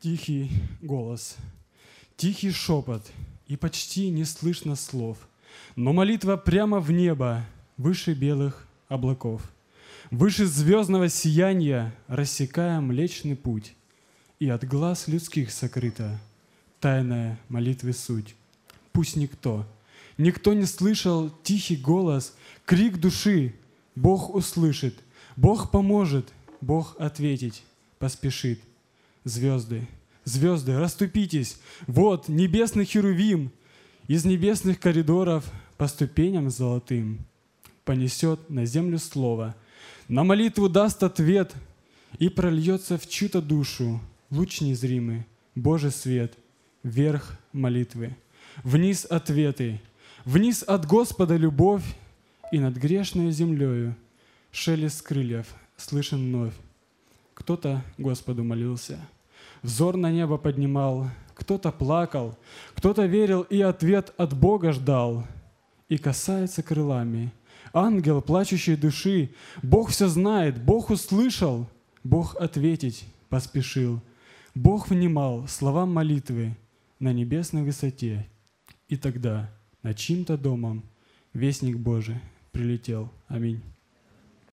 Тихий голос, тихий шепот, и почти не слышно слов, но молитва прямо в небо, выше белых облаков, выше звездного сияния, рассекая Млечный Путь, и от глаз людских сокрыта тайная молитвы суть. Пусть никто не слышал тихий голос, крик души. Бог услышит, Бог поможет, Бог ответить поспешит. Звезды, звезды, расступитесь, вот небесный херувим из небесных коридоров по ступеням золотым понесет на землю слово, на молитву даст ответ, и прольется в чью-то душу луч незримый, Божий свет, вверх молитвы, вниз ответы, вниз от Господа любовь, и над грешной землею шелест крыльев слышен вновь. Кто-то Господу молился, взор на небо поднимал, кто-то плакал, кто-то верил и ответ от Бога ждал. И касается крылами ангел плачущей души. Бог все знает, Бог услышал, Бог ответить поспешил. Бог внимал словам молитвы на небесной высоте. И тогда над чьим-то домом вестник Божий прилетел. Аминь.